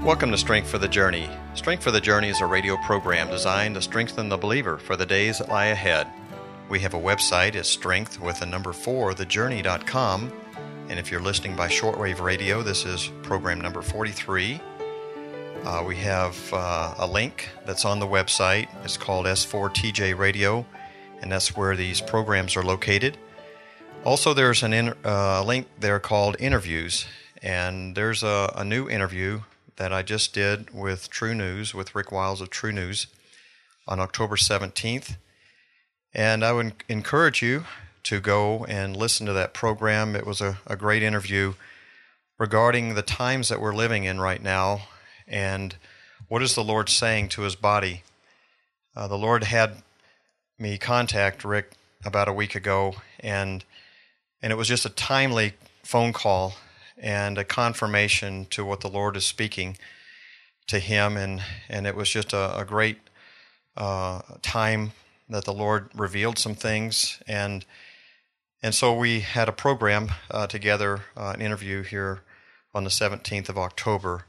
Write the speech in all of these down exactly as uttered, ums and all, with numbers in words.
Welcome to Strength for the Journey. Strength for the Journey is a radio program designed to strengthen the believer for the days that lie ahead. We have a website, it's strength with the number four, the journey dot com. And if you're listening by shortwave radio, this is program number forty-three. Uh, we have uh, a link that's on the website. It's called S four T J Radio, and that's where these programs are located. Also, there's an in, uh, link there called Interviews, and there's a, a new interview that I just did with True News, with Rick Wiles of True News, on October seventeenth. And I would encourage you to go and listen to that program. It was a, a great interview regarding the times that we're living in right now and what is the Lord saying to His body. Uh, the Lord had me contact Rick about a week ago, and and it was just a timely phone call and a confirmation to what the Lord is speaking to him, and, and it was just a, a great uh, time that the Lord revealed some things, and and so we had a program uh, together, uh, an interview here on the seventeenth of October.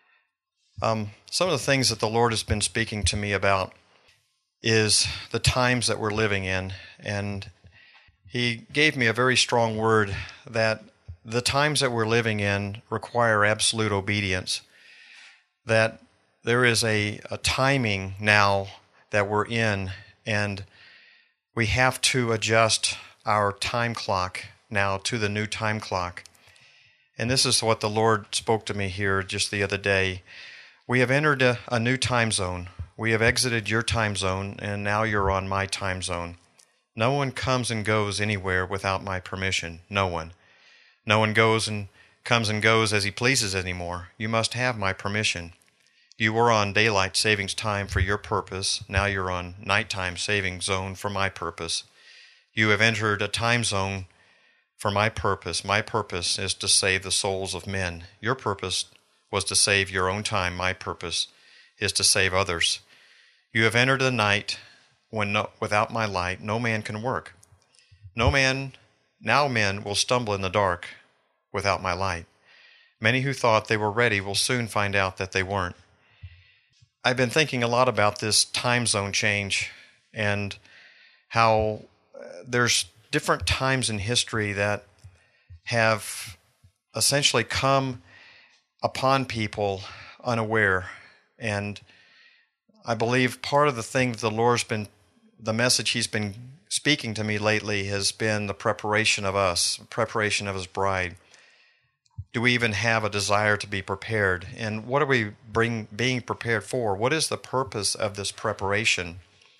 Um, some of the things that the Lord has been speaking to me about is the times that we're living in, and He gave me a very strong word that the times that we're living in require absolute obedience, that there is a, a timing now that we're in, and we have to adjust our time clock now to the new time clock. And this is what the Lord spoke to me here just the other day. We have entered a, a new time zone. We have exited your time zone, and now you're on my time zone. No one comes and goes anywhere without my permission. No one. No one goes and comes and goes as he pleases anymore. You must have my permission. You were on daylight savings time for your purpose. Now you're on nighttime saving zone for my purpose. You have entered a time zone for my purpose. My purpose is to save the souls of men. Your purpose was to save your own time. My purpose is to save others. You have entered the night when no, without my light no man can work. No man, now men will stumble in the dark without my light. Many who thought they were ready will soon find out that they weren't. I've been thinking a lot about this time zone change and how there's different times in history that have essentially come upon people unaware. And I believe part of the thing that the Lord's been, the message He's been speaking to me lately has been the preparation of us, preparation of His bride. Do we even have a desire to be prepared? And what are we bring, being prepared for? What is the purpose of this preparation?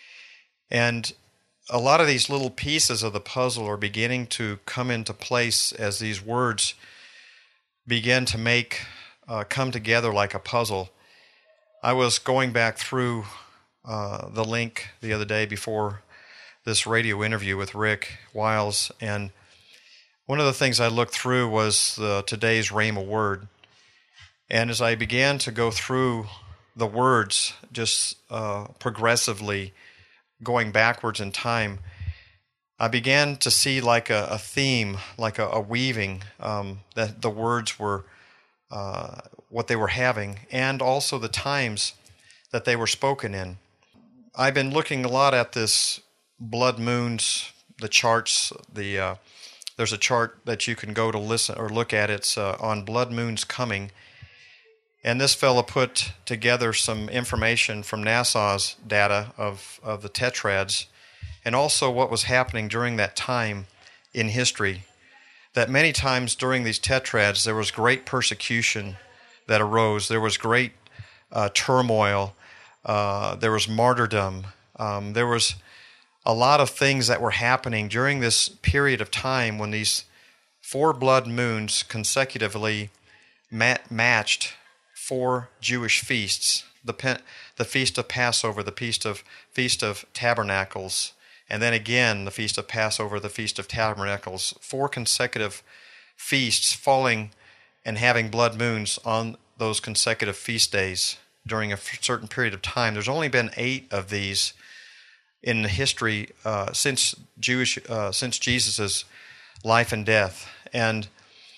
And a lot of these little pieces of the puzzle are beginning to come into place as these words begin to make, uh, come together like a puzzle. I was going back through uh, the link the other day before this radio interview with Rick Wiles, and one of the things I looked through was the, today's Rhema word. And as I began to go through the words, just uh, progressively going backwards in time, I began to see like a, a theme, like a, a weaving, um, that the words were uh, what they were having, and also the times that they were spoken in. I've been looking a lot at this blood moons, the charts, the uh, there's a chart that you can go to listen or look at. It's uh, on blood moons coming. And this fella put together some information from NASA's data of, of the tetrads, and also what was happening during that time in history. That many times during these tetrads, there was great persecution that arose. There was great uh, turmoil. Uh, there was martyrdom. Um, there was a lot of things that were happening during this period of time when these four blood moons consecutively mat- matched four Jewish feasts: the Pen- the Feast of Passover, the Feast of Feast of Tabernacles, and then again the Feast of Passover, the Feast of Tabernacles. Four consecutive feasts falling and having blood moons on those consecutive feast days during a certain period of time. There's only been eight of these in history uh, since Jewish uh, since Jesus' life and death, and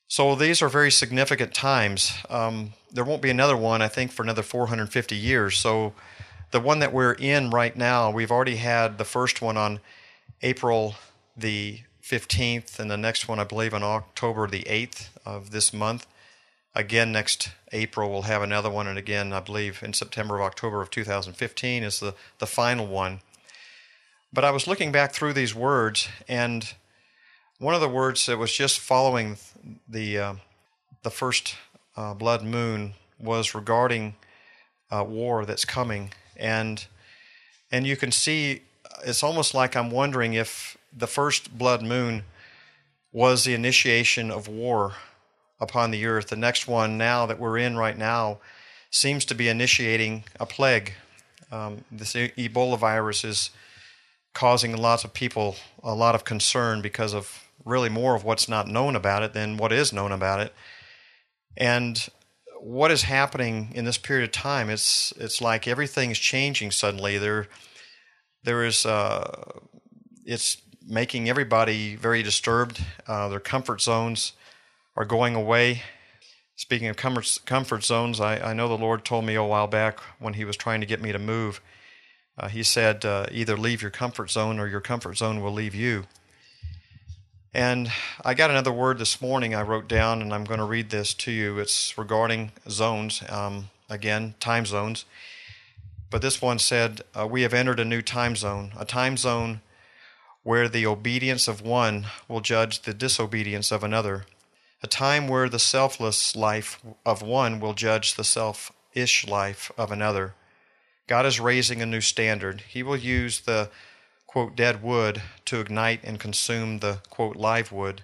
So these are very significant times. Um, there won't be another one, I think, for another four hundred fifty years. So the one that we're in right now, we've already had the first one on April the fifteenth, and the next one, I believe, on October the eighth of this month. Again, next April, we'll have another one, and again, I believe, in September or October of two thousand fifteen is the, the final one. But I was looking back through these words, and one of the words that was just following the uh, the first uh, blood moon was regarding uh, war that's coming, and and you can see it's almost like I'm wondering if the first blood moon was the initiation of war upon the earth. The next one now that we're in right now seems to be initiating a plague. Um, this Ebola virus is causing lots of people a lot of concern because of really more of what's not known about it than what is known about it. And what is happening in this period of time, it's it's like everything's changing suddenly. There, there is, uh, it's making everybody very disturbed. Uh, their comfort zones are going away. Speaking of comfort, comfort zones, I, I know the Lord told me a while back when He was trying to get me to move, uh, He said, uh, either leave your comfort zone or your comfort zone will leave you. And I got another word this morning I wrote down, and I'm going to read this to you. It's regarding zones, um, again, time zones. But this one said, uh, we have entered a new time zone, a time zone where the obedience of one will judge the disobedience of another, a time where the selfless life of one will judge the selfish life of another. God is raising a new standard. He will use the quote, dead wood to ignite and consume the, quote, live wood.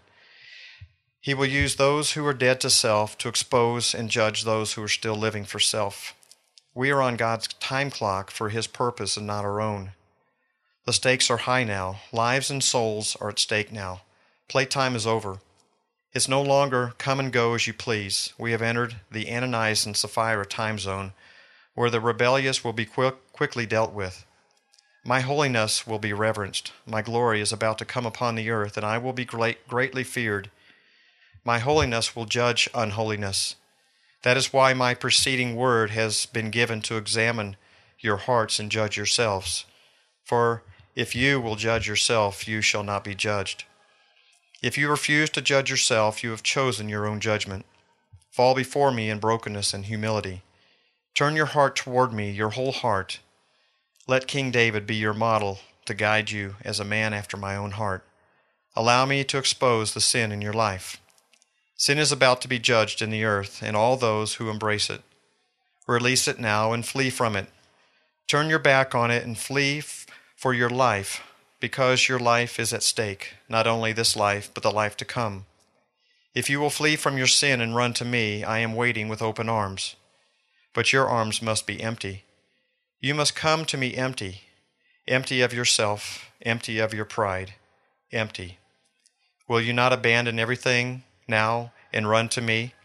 He will use those who are dead to self to expose and judge those who are still living for self. We are on God's time clock for His purpose and not our own. The stakes are high now. Lives and souls are at stake now. Playtime is over. It's no longer come and go as you please. We have entered the Ananias and Sapphira time zone, where the rebellious will be quick, quickly dealt with. My holiness will be reverenced. My glory is about to come upon the earth, and I will be great, greatly feared. My holiness will judge unholiness. That is why my preceding word has been given to examine your hearts and judge yourselves. For if you will judge yourself, you shall not be judged. If you refuse to judge yourself, you have chosen your own judgment. Fall before me in brokenness and humility. Turn your heart toward me, your whole heart. Let King David be your model to guide you as a man after my own heart. Allow me to expose the sin in your life. Sin is about to be judged in the earth, and all those who embrace it. Release it now and flee from it. Turn your back on it and flee f- for your life, because your life is at stake, not only this life, but the life to come. If you will flee from your sin and run to me, I am waiting with open arms. But your arms must be empty. You must come to me empty, empty of yourself, empty of your pride, empty. Will you not abandon everything now and run to me?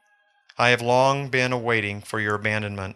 I have long been awaiting for your abandonment.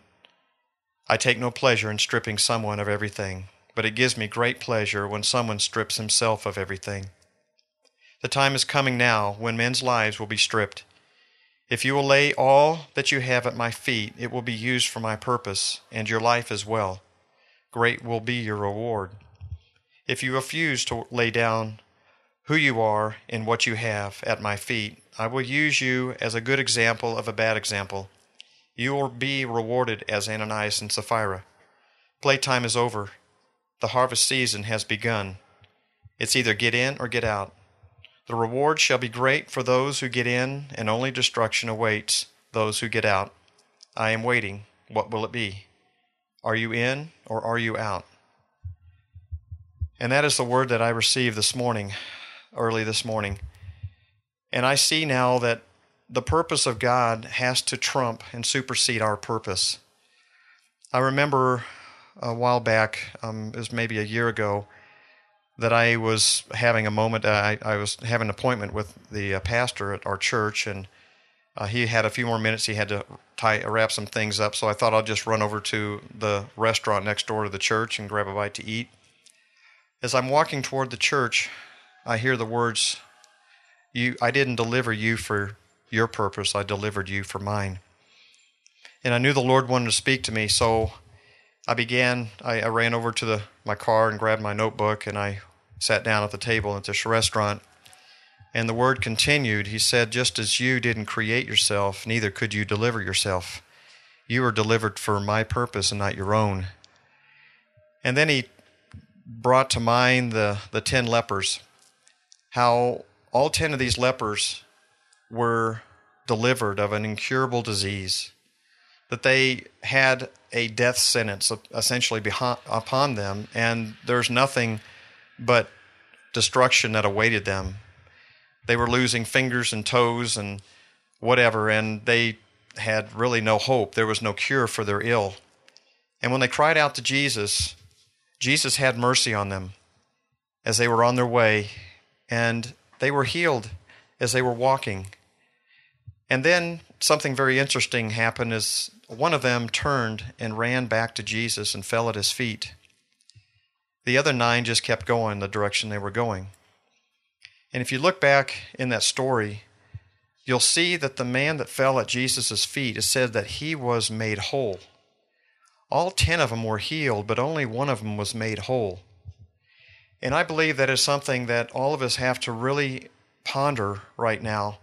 I take no pleasure in stripping someone of everything, but it gives me great pleasure when someone strips himself of everything. The time is coming now when men's lives will be stripped. If you will lay all that you have at my feet, it will be used for my purpose, and your life as well. Great will be your reward. If you refuse to lay down who you are and what you have at my feet, I will use you as a good example of a bad example. You will be rewarded as Ananias and Sapphira. Playtime is over. The harvest season has begun. It's either get in or get out. The reward shall be great for those who get in, and only destruction awaits those who get out. I am waiting. What will it be? Are you in or are you out? And that is the word that I received this morning, early this morning. And I see now that the purpose of God has to trump and supersede our purpose. I remember a while back, um, it was maybe a year ago, that I was having a moment, uh, I, I was having an appointment with the uh, pastor at our church, and uh, he had a few more minutes. He had to tie, wrap some things up, so I thought I'd just run over to the restaurant next door to the church and grab a bite to eat. As I'm walking toward the church, I hear the words, "You, I didn't deliver you for your purpose. I delivered you for mine. And I knew the Lord wanted to speak to me, so I began, I, I ran over to the, my car and grabbed my notebook, and I sat down at the table at this restaurant. And the Word continued. He said, just as you didn't create yourself, neither could you deliver yourself. You were delivered for my purpose and not your own. And then he brought to mind the, the ten lepers, how all ten of these lepers were delivered of an incurable disease, that they had a death sentence essentially behind, upon them, and there's nothing but destruction that awaited them. They were losing fingers and toes and whatever, and they had really no hope. There was no cure for their ill. And when they cried out to Jesus, Jesus had mercy on them as they were on their way, and they were healed as they were walking. And then something very interesting happened as one of them turned and ran back to Jesus and fell at his feet. The other nine just kept going the direction they were going. And if you look back in that story, you'll see that the man that fell at Jesus' feet, it said that he was made whole. All ten of them were healed, but only one of them was made whole. And I believe that is something that all of us have to really ponder right now.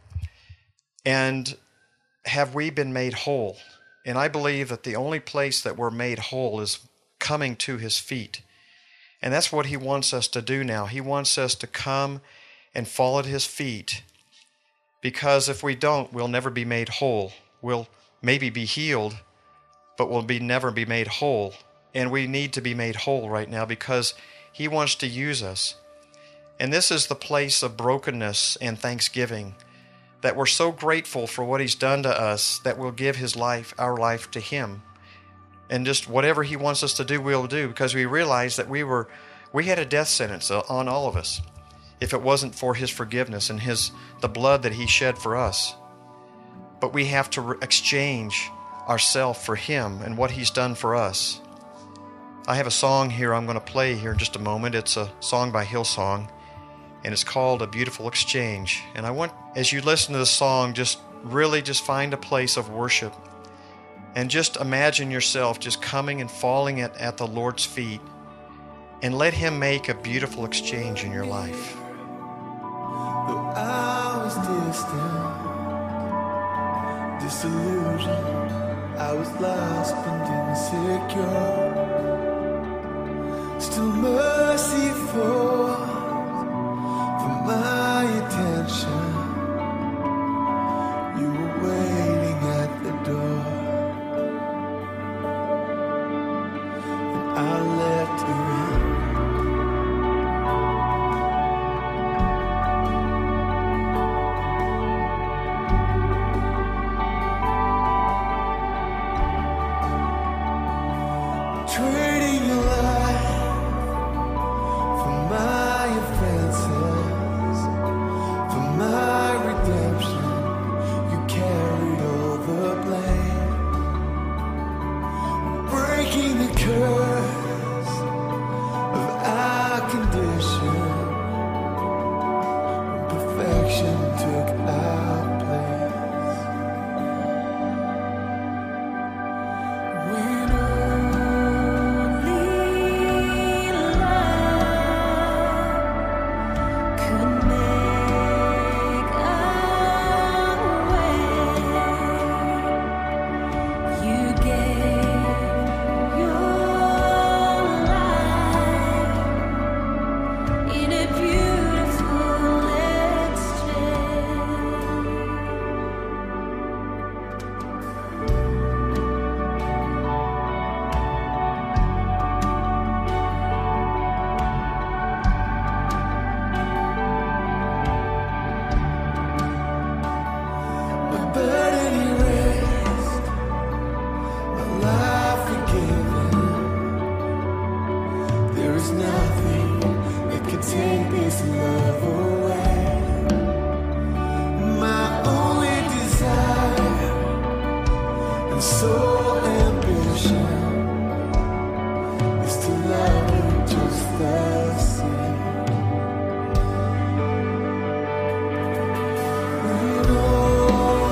And have we been made whole? And I believe that the only place that we're made whole is coming to his feet. And that's what he wants us to do now. He wants us to come and fall at his feet. Because if we don't, we'll never be made whole. We'll maybe be healed, but we'll be never be made whole. And we need to be made whole right now because he wants to use us. And this is the place of brokenness and thanksgiving, that we're so grateful for what he's done to us that we'll give his life, our life, to him. And just whatever he wants us to do, we'll do, because we realize that we were, we had a death sentence on all of us if it wasn't for his forgiveness and his the blood that he shed for us. But we have to exchange ourselves for him and what he's done for us. I have a song here I'm going to play here in just a moment. It's a song by Hillsong, and it's called A Beautiful Exchange. And I want, as you listen to the song, just really just find a place of worship and just imagine yourself just coming and falling at, at the Lord's feet, and let him make a beautiful exchange in your life. Though I was distant, disillusioned, I was lost and insecure. Still merciful for my attention. You were waiting at the door, and I let you in. Trading your life for my offenses, for my redemption, you carried all the blame, breaking the curse of our condition. Perfection took our place. We know we know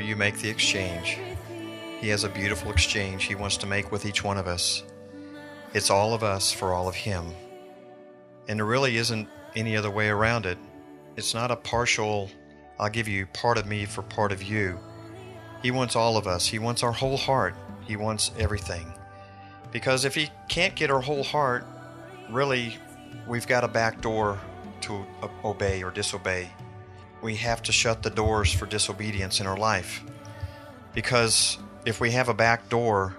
you make the exchange. He has a beautiful exchange He wants to make with each one of us. It's all of us for all of Him. And there really isn't any other way around it. It's not a partial, I'll give you part of me for part of you. He wants all of us. He wants our whole heart. He wants everything. Because if He can't get our whole heart, really, we've got a back door to obey or disobey. We have to shut the doors for disobedience in our life. Because if we have a back door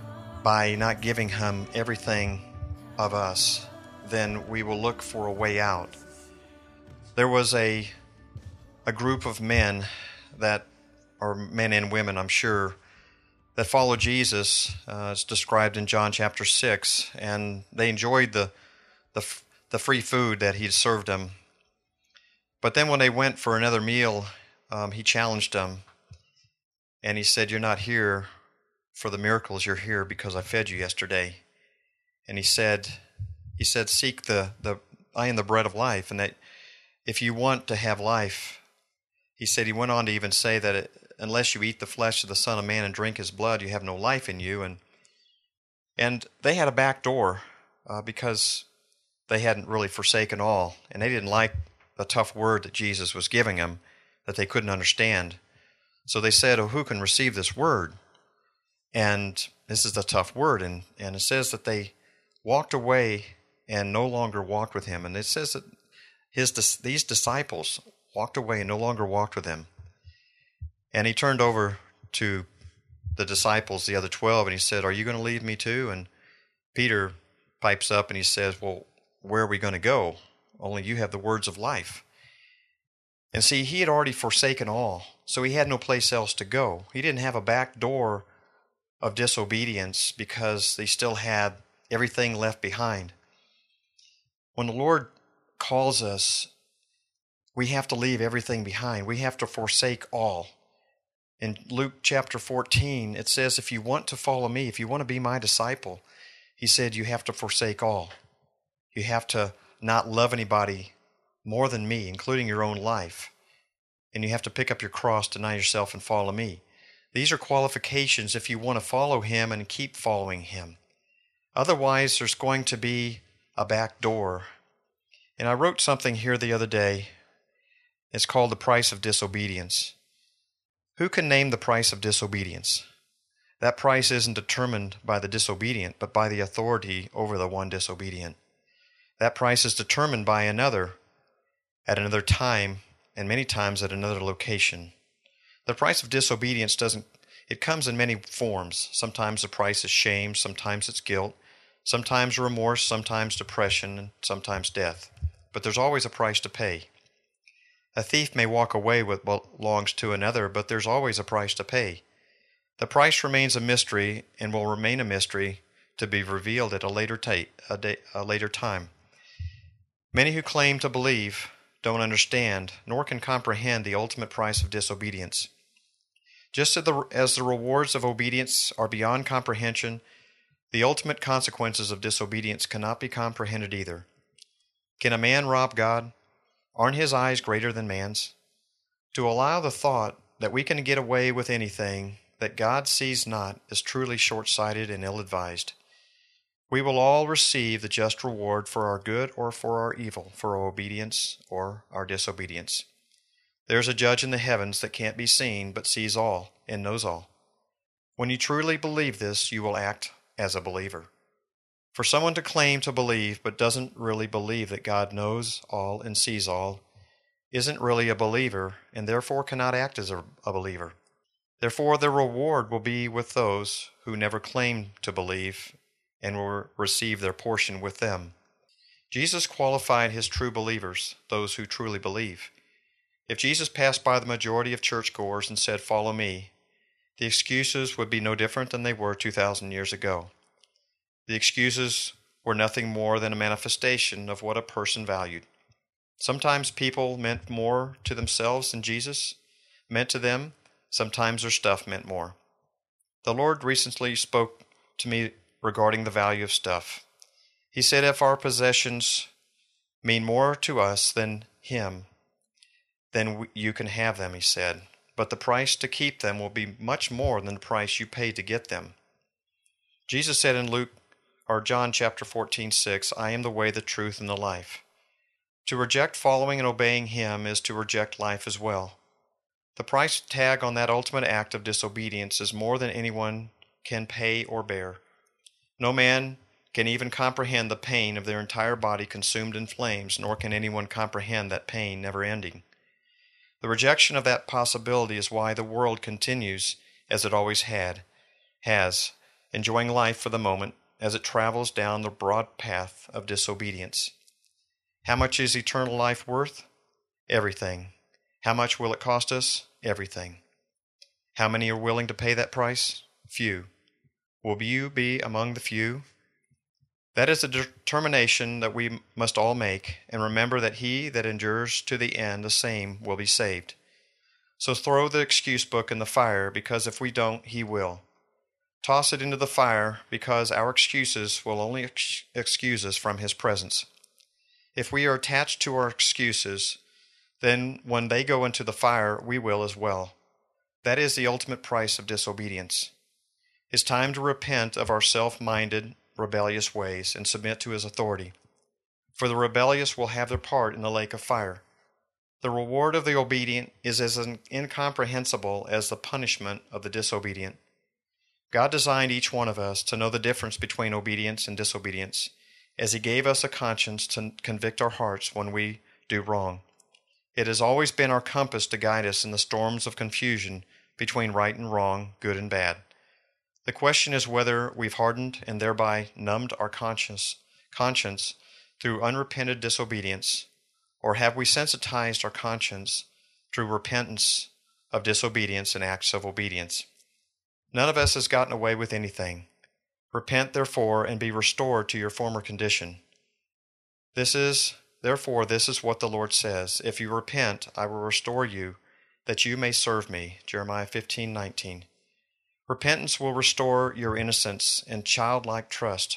by not giving Him everything of us, then we will look for a way out. There was a a group of men that, or men and women, I'm sure, that followed Jesus. Uh, it's described in John chapter six, and they enjoyed the the the free food that He served them. But then when they went for another meal, um, He challenged them, and He said, "You're not here for the miracles. You're here because I fed you yesterday." And He said, He said, "Seek the the I am the bread of life, and that if you want to have life," He said. He went on to even say that it, unless you eat the flesh of the Son of Man and drink His blood, you have no life in you. And and they had a back door uh, because they hadn't really forsaken all, and they didn't like the tough word that Jesus was giving them that they couldn't understand. So they said, "Oh, who can receive this word?" And this is the tough word, and, and it says that they walked away and no longer walked with Him. And it says that his these disciples walked away and no longer walked with Him. And He turned over to the disciples, the other twelve, and He said, "Are you going to leave me too?" And Peter pipes up and he says, "Well, where are we going to go? Only you have the words of life." And see, he had already forsaken all, so he had no place else to go. He didn't have a back door of disobedience because they still had everything left behind. When the Lord calls us, we have to leave everything behind. We have to forsake all. In Luke chapter fourteen, it says, if you want to follow me, if you want to be my disciple, He said you have to forsake all. You have to not love anybody more than me, including your own life. And you have to pick up your cross, deny yourself, and follow me. These are qualifications if you want to follow Him and keep following Him. Otherwise, there's going to be a back door. And I wrote something here the other day. It's called The Price of Disobedience. Who can name the price of disobedience? That price isn't determined by the disobedient, but by the authority over the one disobedient. That price is determined by another at another time, and many times at another location. The price of disobedience doesn't, it comes in many forms. Sometimes the price is shame, sometimes it's guilt, sometimes remorse, sometimes depression, and sometimes death. But there's always a price to pay. A thief may walk away with what belongs to another, but there's always a price to pay. The price remains a mystery and will remain a mystery to be revealed at a later, ta- a day, a later time. Many who claim to believe don't understand nor can comprehend the ultimate price of disobedience. Just as the, as the rewards of obedience are beyond comprehension, the ultimate consequences of disobedience cannot be comprehended either. Can a man rob God? Aren't His eyes greater than man's? To allow the thought that we can get away with anything that God sees not is truly short-sighted and ill-advised. We will all receive the just reward for our good or for our evil, for our obedience or our disobedience. There's a judge in the heavens that can't be seen but sees all and knows all. When you truly believe this, you will act as a believer. For someone to claim to believe but doesn't really believe that God knows all and sees all isn't really a believer and therefore cannot act as a, a believer. Therefore, the reward will be with those who never claim to believe and will receive their portion with them. Jesus qualified His true believers, those who truly believe. If Jesus passed by the majority of churchgoers and said, "Follow me," the excuses would be no different than they were two thousand years ago. The excuses were nothing more than a manifestation of what a person valued. Sometimes people meant more to themselves than Jesus meant to them. Sometimes their stuff meant more. The Lord recently spoke to me regarding the value of stuff. He said, if our possessions mean more to us than Him, then you can have them, He said. but the price to keep them will be much more than the price you paid to get them. Jesus said in Luke or John chapter fourteen, six, I am the way, the truth, and the life. To reject following and obeying Him is to reject life as well. The price tag on that ultimate act of disobedience is more than anyone can pay or bear. No man can even comprehend the pain of their entire body consumed in flames, nor can anyone comprehend that pain never ending. The rejection of that possibility is why the world continues as it always had, has, enjoying life for the moment as it travels down the broad path of disobedience. How much is eternal life worth? Everything. How much will it cost us? Everything. How many are willing to pay that price? Few. Will you be among the few? That is a determination that we must all make, and remember that he that endures to the end, the same will be saved. So throw the excuse book in the fire, because if we don't, he will. Toss it into the fire, because our excuses will only ex- excuse us from his presence. If we are attached to our excuses, then when they go into the fire, we will as well. That is the ultimate price of disobedience. It's time to repent of our self-minded, rebellious ways and submit to his authority. For the rebellious will have their part in the lake of fire. The reward of the obedient is as incomprehensible as the punishment of the disobedient. God designed each one of us to know the difference between obedience and disobedience, as he gave us a conscience to convict our hearts when we do wrong. It has always been our compass to guide us in the storms of confusion between right and wrong, good and bad. The question is whether we've hardened and thereby numbed our conscience, conscience through unrepented disobedience, or have we sensitized our conscience through repentance of disobedience and acts of obedience? None of us has gotten away with anything. Repent, therefore, and be restored to your former condition. This is, therefore, this is what the Lord says. If you repent, I will restore you, that you may serve me. Jeremiah fifteen, nineteen. Repentance will restore your innocence and childlike trust.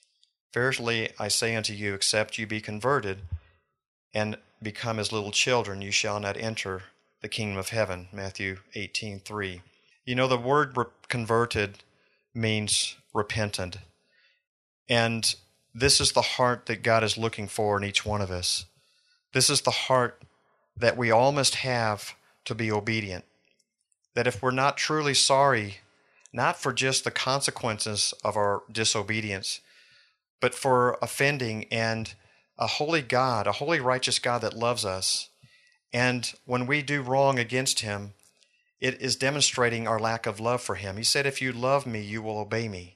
Verily I say unto you, except you be converted and become as little children, you shall not enter the kingdom of heaven. Matthew eighteen, three. You know, the word re- converted means repentant. And this is the heart that God is looking for in each one of us. This is the heart that we all must have to be obedient. That if we're not truly sorry, not for just the consequences of our disobedience, but for offending and a holy God, a holy righteous God that loves us, and when we do wrong against him, it is demonstrating our lack of love for him. He said, if you love me, you will obey me.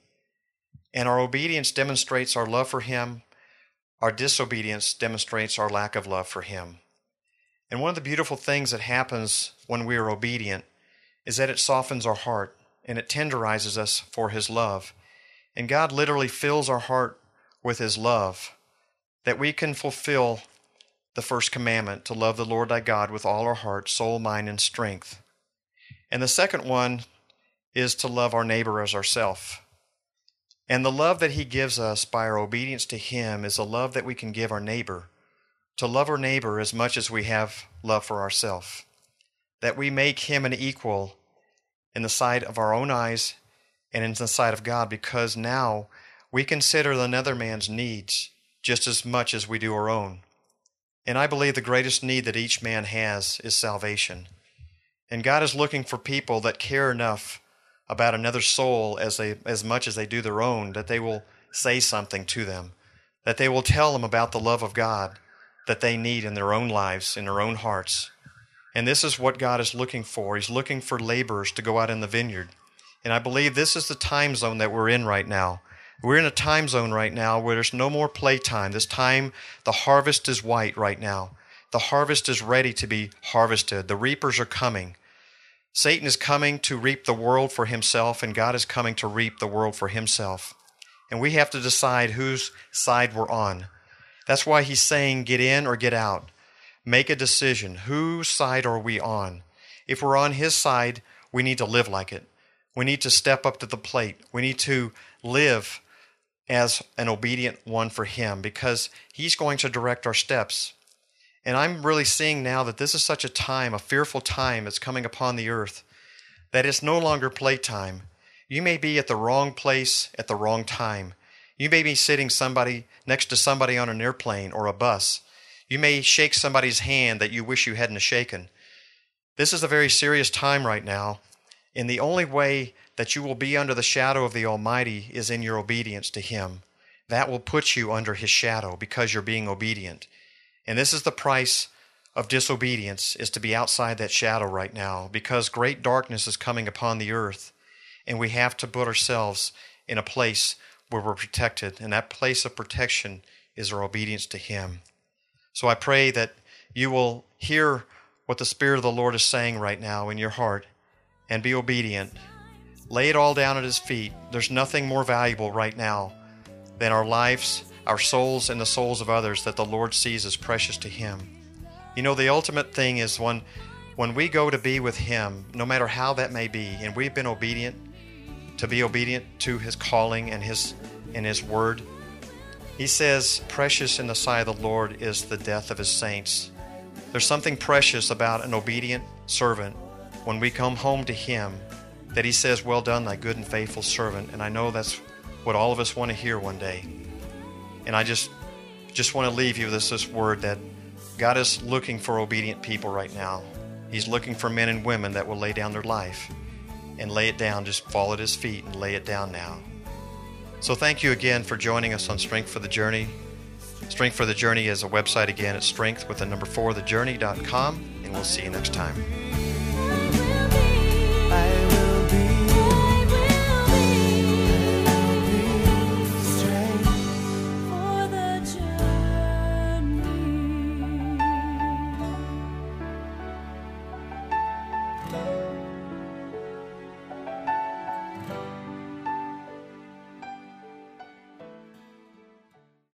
And our obedience demonstrates our love for him. Our disobedience demonstrates our lack of love for him. And one of the beautiful things that happens when we are obedient is that it softens our heart and it tenderizes us for his love. And God literally fills our heart with his love, that we can fulfill the first commandment, to love the Lord thy God with all our heart, soul, mind, and strength. And the second one is to love our neighbor as ourself. And the love that he gives us by our obedience to him is a love that we can give our neighbor, to love our neighbor as much as we have love for ourselves, that we make him an equal in the sight of our own eyes and in the sight of God, because now we consider another man's needs just as much as we do our own. And I believe the greatest need that each man has is salvation. And God is looking for people that care enough about another soul as they as much as they do their own, that they will say something to them, that they will tell them about the love of God that they need in their own lives, in their own hearts. And this is what God is looking for. He's looking for laborers to go out in the vineyard. And I believe this is the time zone that we're in right now. We're in a time zone right now where there's no more playtime. This time, the harvest is white right now. The harvest is ready to be harvested. The reapers are coming. Satan is coming to reap the world for himself, and God is coming to reap the world for himself. And we have to decide whose side we're on. That's why he's saying get in or get out. Make a decision. Whose side are we on? If we're on his side, we need to live like it. We need to step up to the plate. We need to live as an obedient one for him, because he's going to direct our steps. And I'm really seeing now that this is such a time, a fearful time that's coming upon the earth, that it's no longer playtime. You may be at the wrong place at the wrong time. You may be sitting somebody next to somebody on an airplane or a bus. You may shake somebody's hand that you wish you hadn't shaken. This is a very serious time right now, and the only way that you will be under the shadow of the Almighty is in your obedience to Him. That will put you under His shadow because you're being obedient. And this is the price of disobedience, is to be outside that shadow right now, because great darkness is coming upon the earth, and we have to put ourselves in a place where we're protected, and that place of protection is our obedience to Him. So I pray that you will hear what the Spirit of the Lord is saying right now in your heart and be obedient. Lay it all down at His feet. There's nothing more valuable right now than our lives, our souls, and the souls of others that the Lord sees as precious to Him. You know, the ultimate thing is when, when we go to be with Him, no matter how that may be, and we've been obedient, to be obedient to His calling and His, and His word, He says, precious in the sight of the Lord is the death of His saints. There's something precious about an obedient servant when we come home to Him, that He says, well done, thy good and faithful servant. And I know that's what all of us want to hear one day. And I just just want to leave you with this, this word that God is looking for obedient people right now. He's looking for men and women that will lay down their life and lay it down, just fall at His feet and lay it down now. So thank you again for joining us on Strength for the Journey. Strength for the Journey is a website again at strength with the number four, the journey dot com, and we'll see you next time.